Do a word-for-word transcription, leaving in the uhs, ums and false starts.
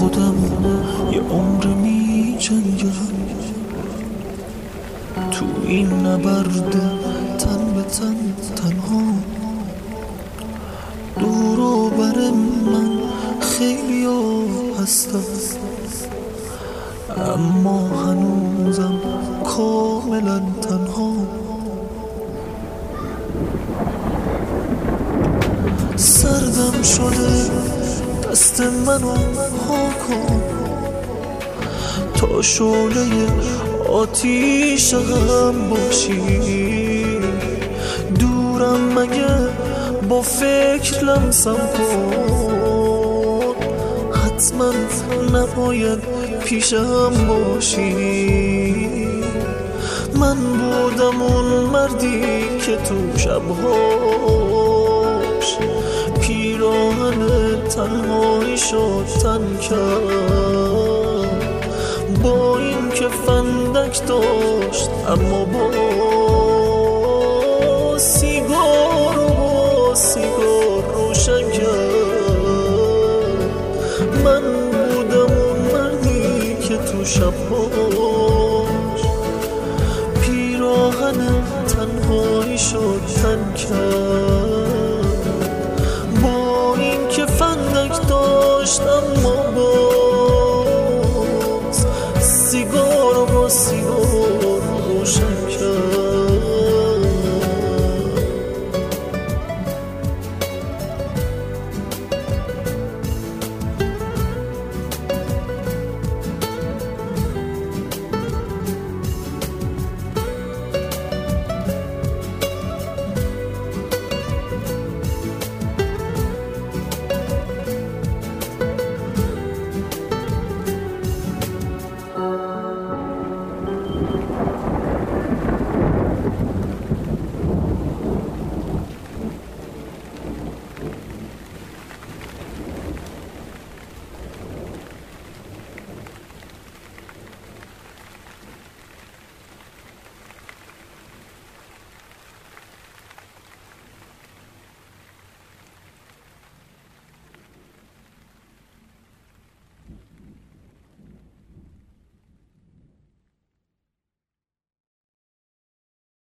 خودم یه عمر می جنگم تو این نبرد تن به تن تنها. دور و بر من خیلی ها هستم اما هنوزم کاملا تنها. سردم شده دست منو ها کن تا شعله آتیش غم باشی. دورم مگه با فکر لمسم کن حتما نباید پیشم باشی. من بودم اون مردی که تو شبهاش پیراهن تنهایی شد تن کرد. با این که فندک داشت اما با سیگار و با سیگار روشن کرد. من بودم اون مردی که تو شبهاش پیراهن تنهایی شد تن کرد.